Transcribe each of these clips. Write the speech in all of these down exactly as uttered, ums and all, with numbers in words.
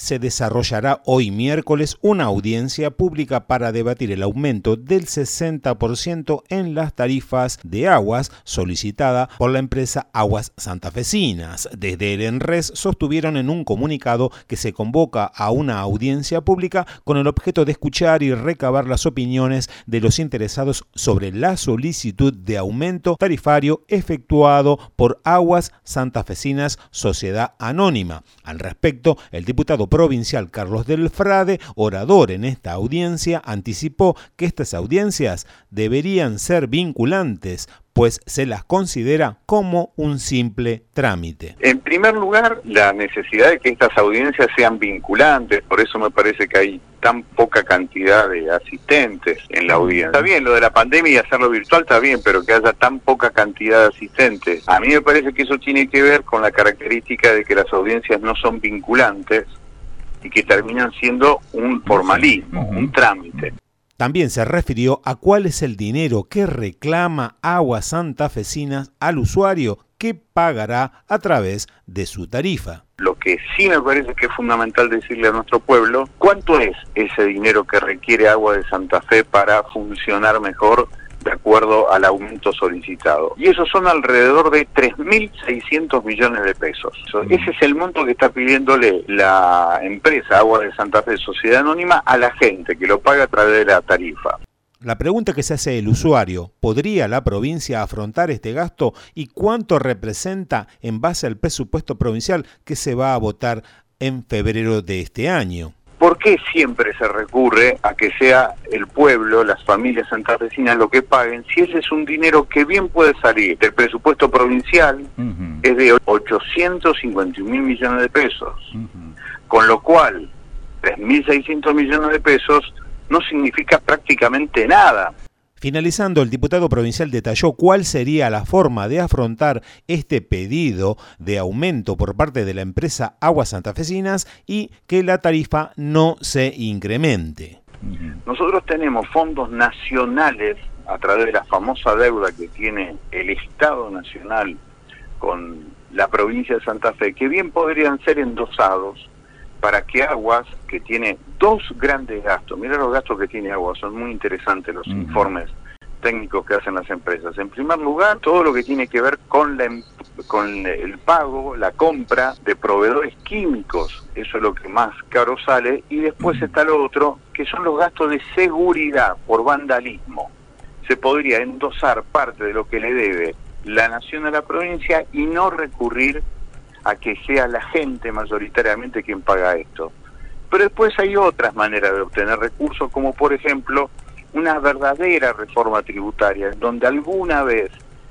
se desarrollará hoy miércoles una audiencia pública para debatir el aumento del sesenta por ciento en las tarifas de aguas solicitada por la empresa Aguas Santafesinas. Desde el ENRES sostuvieron en un comunicado que se convoca a una audiencia pública con el objeto de escuchar y recabar las opiniones de los interesados sobre la solicitud de aumento tarifario efectuado por Aguas Santafesinas Sociedad Anónima. Al respecto, el diputado provincial Carlos del Frade, orador en esta audiencia, anticipó que estas audiencias deberían ser vinculantes, pues se las considera como un simple trámite. En primer lugar, la necesidad de que estas audiencias sean vinculantes, por eso me parece que hay tan poca cantidad de asistentes en la audiencia. Está bien, lo de la pandemia y hacerlo virtual está bien, pero que haya tan poca cantidad de asistentes. A mí me parece que eso tiene que ver con la característica de que las audiencias no son vinculantes y que terminan siendo un formalismo, un trámite. También se refirió a cuál es el dinero que reclama Aguas Santafesinas al usuario que pagará a través de su tarifa. Lo que sí me parece que es fundamental decirle a nuestro pueblo, ¿cuánto es ese dinero que requiere Agua de Santa Fe para funcionar mejor de acuerdo al aumento solicitado? Y esos son alrededor de tres mil seiscientos millones de pesos. Ese es el monto que está pidiéndole la empresa Agua de Santa Fe Sociedad Anónima a la gente, que lo paga a través de la tarifa. La pregunta que se hace el usuario, ¿podría la provincia afrontar este gasto y cuánto representa en base al presupuesto provincial que se va a votar en febrero de este año? ¿Por qué siempre se recurre a que sea el pueblo, las familias santafesinas, lo que paguen, si ese es un dinero que bien puede salir del presupuesto provincial, uh-huh. es de ochocientos cincuenta y un mil millones de pesos, uh-huh. con lo cual tres mil seiscientos millones de pesos no significa prácticamente nada. Finalizando, el diputado provincial detalló cuál sería la forma de afrontar este pedido de aumento por parte de la empresa Aguas Santafesinas y que la tarifa no se incremente. Nosotros tenemos fondos nacionales a través de la famosa deuda que tiene el Estado Nacional con la provincia de Santa Fe, que bien podrían ser endosados para que Aguas, que tiene dos grandes gastos, mira los gastos que tiene Aguas, son muy interesantes los uh-huh. informes técnicos que hacen las empresas. En primer lugar, todo lo que tiene que ver con, la, con el pago, la compra de proveedores químicos, eso es lo que más caro sale, y después uh-huh. está lo otro, que son los gastos de seguridad por vandalismo. Se podría endosar parte de lo que le debe la nación a la provincia y no recurrir a que sea la gente mayoritariamente quien paga esto. Pero después hay otras maneras de obtener recursos, como por ejemplo una verdadera reforma tributaria, en donde alguna vez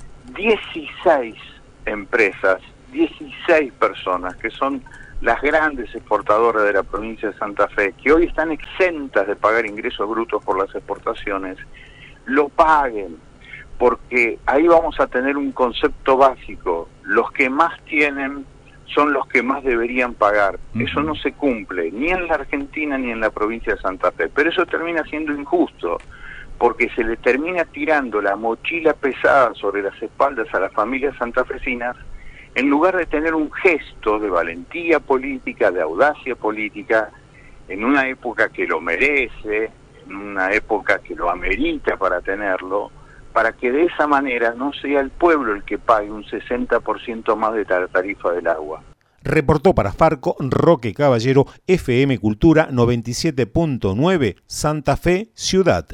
dieciséis empresas, dieciséis personas, que son las grandes exportadoras de la provincia de Santa Fe, que hoy están exentas de pagar ingresos brutos por las exportaciones, lo paguen, porque ahí vamos a tener un concepto básico: los que más tienen son los que más deberían pagar. Uh-huh. Eso no se cumple, ni en la Argentina ni en la provincia de Santa Fe. Pero eso termina siendo injusto, porque se le termina tirando la mochila pesada sobre las espaldas a las familias santafesinas, en lugar de tener un gesto de valentía política, de audacia política, en una época que lo merece, en una época que lo amerita para tenerlo, para que de esa manera no sea el pueblo el que pague un sesenta por ciento más de la tarifa del agua. Reportó para Farco Roque Caballero, F M Cultura noventa y siete punto nueve, Santa Fe, Ciudad.